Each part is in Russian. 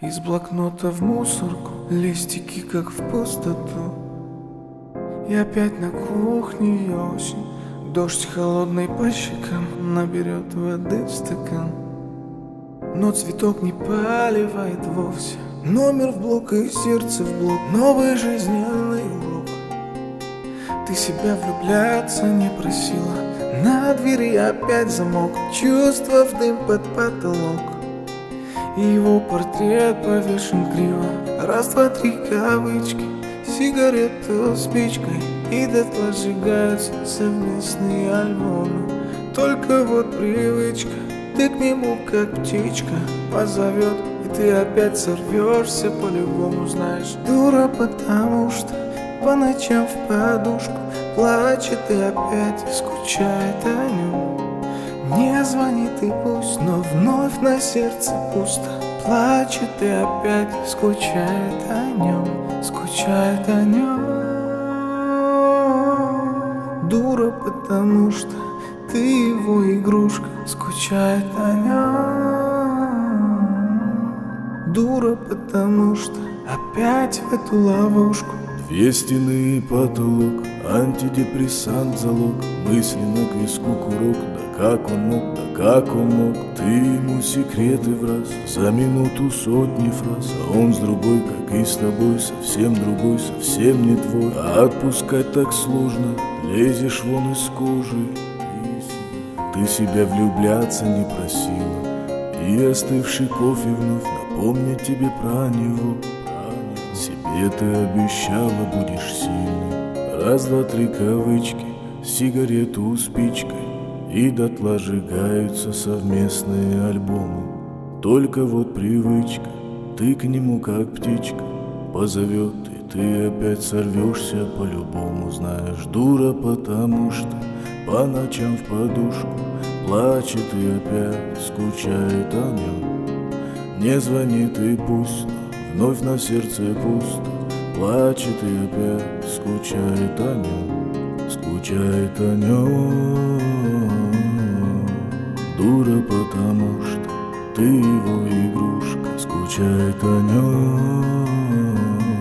Из блокнота в мусорку, листики как в пустоту. И опять на кухне осень, дождь холодный по щекам наберет воды в стакан. Но цветок не поливает вовсе. Номер в блок и сердце в блок, новый жизненный урок. Ты себя влюбляться не просила, на двери опять замок, чувства в дым под потолок. И его портрет повешен криво, раз, два, три кавычки, сигарету спичкой, и дотла сжигаются совместные альбомы. Только вот привычка, ты к нему как птичка позовет, и ты опять сорвешься, по-любому знаешь. Дура, потому что по ночам в подушку плачет и опять скучает о нем. Не звонит и пусть, но вновь на сердце пусто. Плачет и опять скучает о нем, скучает о нем. Дура, потому что ты его игрушка, скучает о нем. Дура, потому что опять в эту ловушку. Две стены и потолок, антидепрессант залог, мысленно к виску курок. Да как он мог, да как он мог, ты ему секреты враз, за минуту сотни фраз, а он с другой, как и с тобой, совсем другой, совсем не твой. А отпускать так сложно, лезешь вон из кожи. Ты себя влюбляться не просила, и остывший кофе вновь напомнит тебе про него. Себе ты обещала, будешь сильной. Раз, два, три кавычки, сигарету спичкой, и дотла сжигаются совместные альбомы. Только вот привычка, ты к нему как птичка позовет, и ты опять сорвешься, по-любому знаешь. Дура, потому что по ночам в подушку плачет и опять скучает о нем. Не звонит и пусть, вновь на сердце пусто. Плачет и опять скучает о нем, скучает о нем. Дура, потому что ты его игрушка, скучает о нем.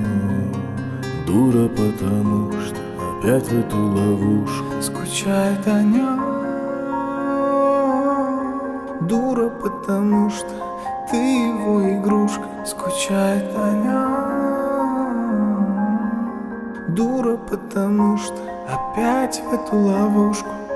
Дура, потому что опять в эту ловушку, скучает о нем. Дура, потому что ты его игрушка, скучает о нем. Дура, потому что опять в эту ловушку.